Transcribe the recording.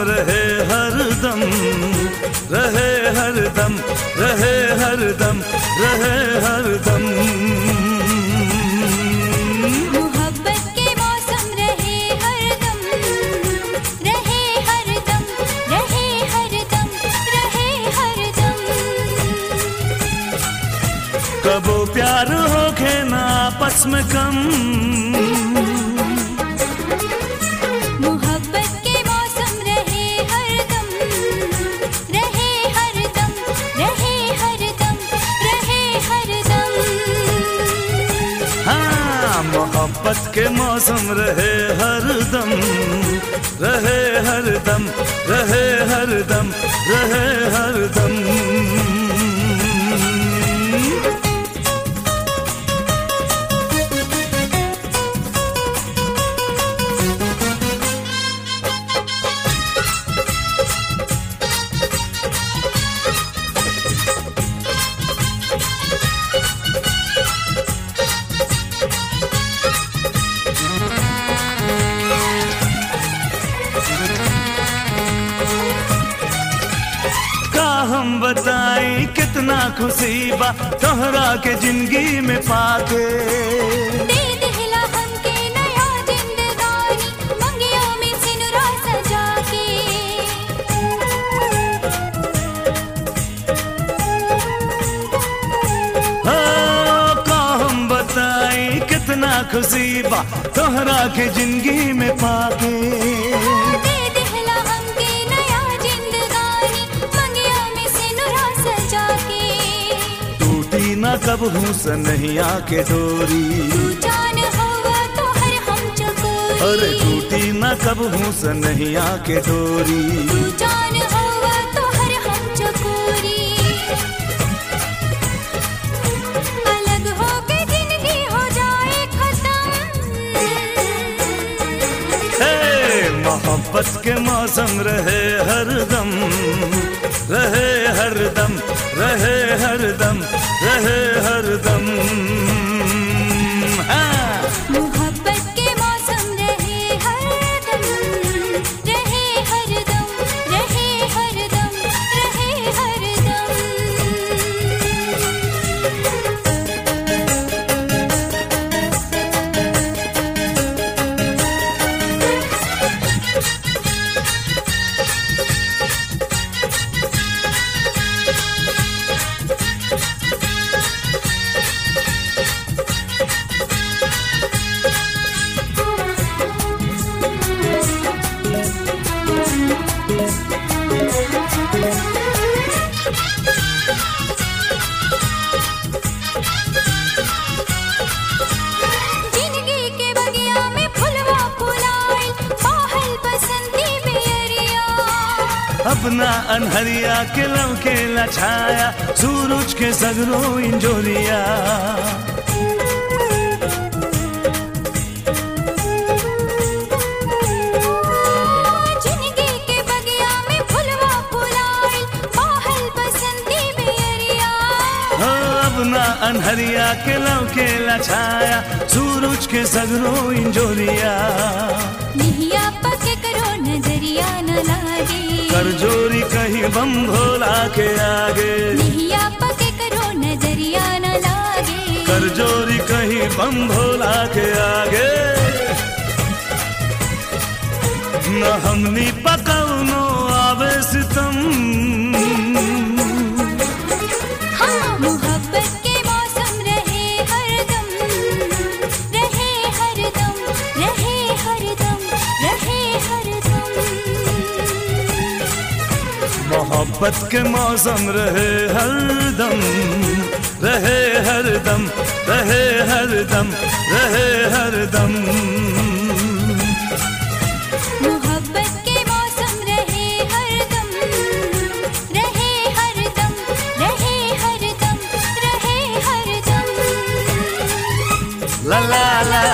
रहे हरदम, रहे हरदम, रहे हरदम, रहे हरदम। मोहब्बत के मौसम रहे हरदम, रहे हरदम, रहे हरदम, रहे हरदम। कबो प्यार होके ना आपस में कम, मोहब्बत के मौसम रहे हरदम, रहे हरदम, रहे हरदम, रहे हरदम। हाँ, मोहब्बत के मौसम रहे हरदम, रहे हरदम, रहे हरदम, रहे हरदम। हम बताई कितना खुशी बा तोहरा के जिंदगी में पाके। दे दिला हमके नया जिंदगानी, मंगिया में सिनुरा सजा के। का हम बताई कितना खुशी बा तोहरा के जिंदगी में पाके। ना कब हूँ सनहिया के डोरी, तू जान होगा तो हर हम चकोरी। अरे टूटी ना कब हूँ सनहिया के डोरी, तू जान होगा तो हर हम चकोरी। अलग होके जिंदगी हो जाए खत्म। मोहब्बत के मौसम रहे हरदम, रहे हरदम, रहे हरदम, रहे हरदम। मोहब्बत के मौसम रहे हरदम, रहे हरदम, रहे हरदम, रहे हरदम। अपना अनहरिया के लमके लछाया, सूरज के सगरो इंजोरिया। जिंदगी के बगिया में फुलवा फुलाइल, बाहल बसंती बेरिया। अपना अनहरिया के लमके लछाया, सूरज के सगरो इंजोरिया। निहिया पके करो नजरिया न लागे, कर जोरी कहीं बम भोला के आगे। निहिया पके करो नजरिया न लागे, कर जोरी कहीं बम भोला के आगे। न हमनी पकौनो आवे सितम। हाँ, मोहब्बत के मौसम रहे हरदम, रहे हरदम, रहे हरदम, रहे हरदम। मोहब्बत के मौसम रहे हरदम, रहे हरदम, रहे हरदम, रहे हरदम। मोहब्बत के मौसम रहे हरदम, रहे हरदम, रहे हरदम, रहे हरदम। ला ला ला